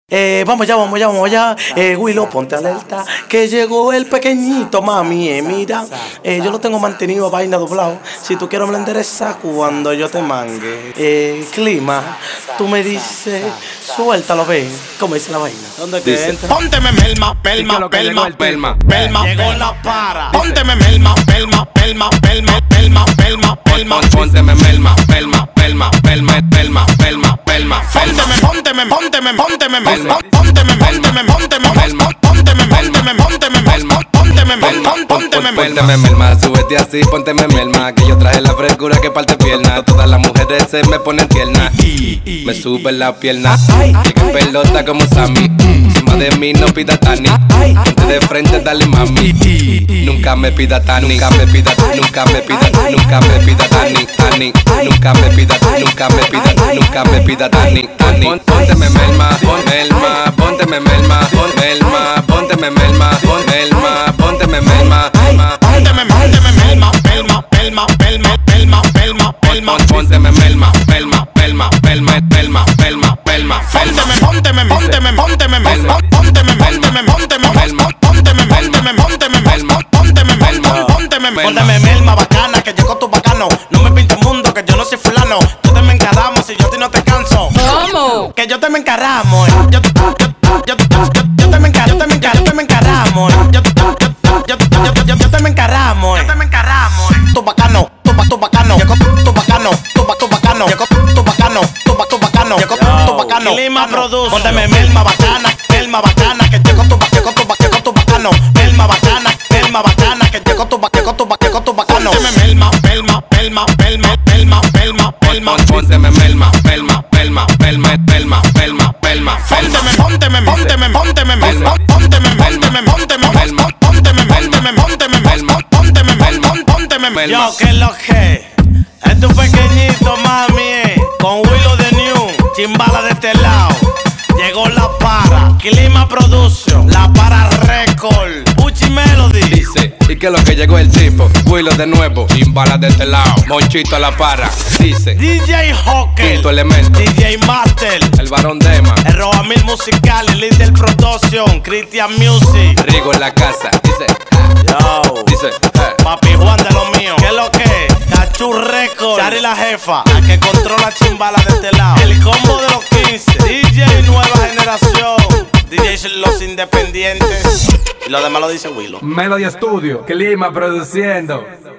Vamos allá. Willow, ponte alerta, que llegó el pequeñito, mami. Mira, yo lo tengo mantenido a vaina doblado. Si tú quieres me lo endereza cuando yo te mangue. Clima, tú me dices, suéltalo, ven. ¿Cómo dice la vaina? ¿Dónde dice? Pónteme melma. Llegó la para. Pónteme melma. Pónteme melma. Pónteme melma, súbete así, pónteme melma. Que yo traje la frescura que parte pierna. Todas las mujeres se me ponen tiernas. Me suben la pierna. Llega en pelota como Sammy. Encima de mí no pida Tani. Ponte de frente, dale mami. Nunca me pida Tani. Nunca me pida Tani. Nunca me pida Tani. Nunca me pida Tani. Pónteme melma, pónteme melma. Pónteme melma. Pónteme melma bacana, que llegó tu bacano. No me pintes mundo, que yo no soy fulano. Yo te me encaramo si yo a ti no te canso. ¿Cómo? Que yo te me encaramo. Yo te me encaramo. Yo te me encaramo. Tu bacano. Llegó tu bacano. Llegó tu bacano. Clima produce. Pónteme melma bacana, que llegó tu bacano. Melma bacana, que llegó tu bacano. Pónteme melma. Pónteme melma. Yo, que lo que es tu pequeñito, mami, con Willow the New, chimbala de este lado. Llegó la para, Clima Production, la para Record, Puchi Melody. Dice, y que lo que llegó el tipo, Willow de nuevo, chimbala de este lado, Monchito a la para. Dice, DJ Hockey, quinto elemento, DJ Master, el varón Dema, el Roamil Musical, el Little Production, Christian Music, Rigo en la casa. Dice, yo, Papi Juan de lo mío. ¿Qué es lo que? Cachu Record, Chari la jefa, la que controla chimbala de este lado. El combo de los 15, DJ nueva generación, DJ los independientes. Y lo demás lo dice Willow. Melody Studio, Clima produciendo.